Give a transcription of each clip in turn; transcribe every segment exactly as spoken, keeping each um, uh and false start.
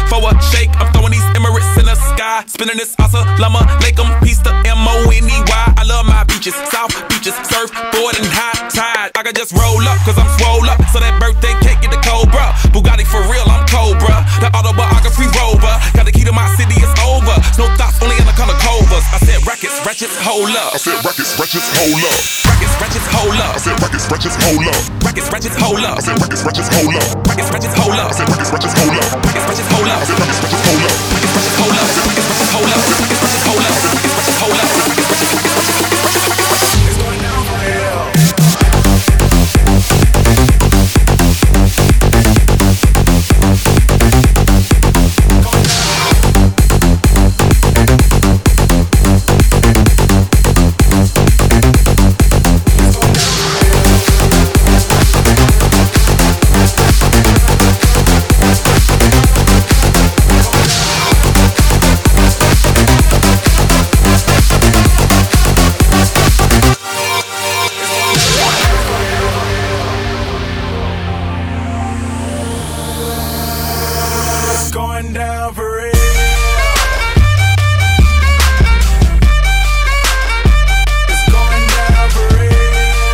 for a shake. I'm throwing these Emirates in the sky. Spinning this Assalamu alaikum, peace to M O N E Y. I love my beaches, South beaches, surfboard and high tide. I can just roll up, cause I'm swole up. So that birthday cake get the Cobra. Bugatti for real, I'm Cobra. The autobiography rover. Got the key to my city, it's over. No thoughts, only in the color covers. I said rackets, ratchets, hold up. I said rackets, ratchets, hold up. Rackets, ratchets, hold up. I said rackets, ratchets, hold up. Rackets, ratchets, hold up. I said rackets, ratchets, hold up. Rackets, ratchets, hold up. I said rackets, ratchets, hold up. Rackets, ratchets, hold up. I said rackets, ratchets, hold up. Rackets, ratchets, hold up. Rackets, ratchets, hold up. Rackets, ratchets, hold up. Rackets, ratchets, hold up. It's going down for real. Going down for real. It's going down for real.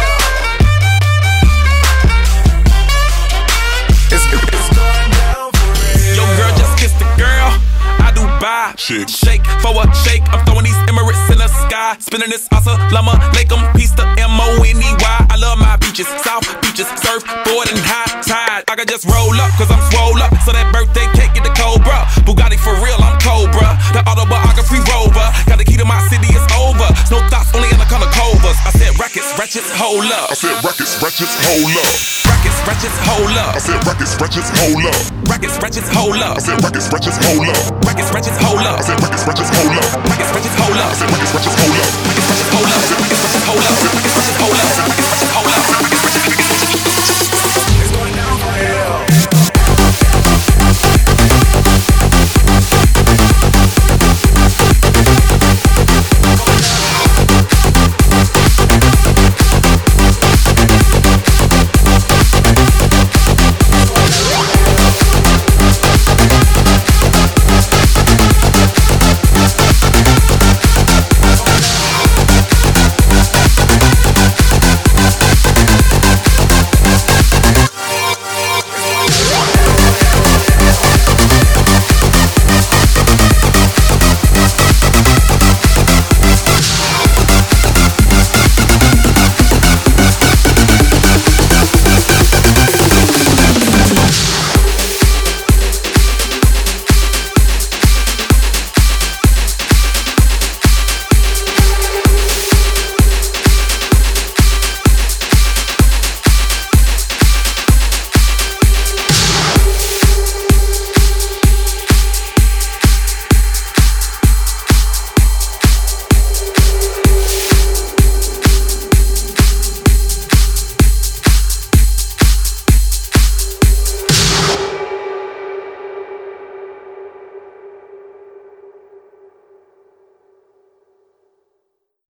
It's, it's going down for real. Yo, girl, just kiss the girl. I do buy. Shake. Shake for a shake. I'm throwing these Emirates in the sky. Spinning this Assalamu alaikum, peace to M O N E Y. I love my beaches, South beaches, surfboard and high tide. I can just roll up, cause I'm swole up. So that birthday cake get the Cobra. Bugatti for real, I'm Cobra. The autobiography rover. Got the key to my city, it's over. No thoughts, only in the color covers. I said rackets, ratchets, hold up. I said rackets, ratchets, hold up. Rackets, ratchets, hold up. I said rackets, ratchets, hold up. Rackets, ratchets, hold up. I said rackets, ratchets, hold up. Rackets, ratchets, hold up. I said rackets, ratchets, hold up. Rackets, ratchets, hold up. I said rackets, ratchets, hold up. Rackets, ratchets, hold up. Rackets, ratchets, hold up. Rackets, ratchets, hold up. Rackets, ratchets, hold up. Rackets, ratchets, hold up.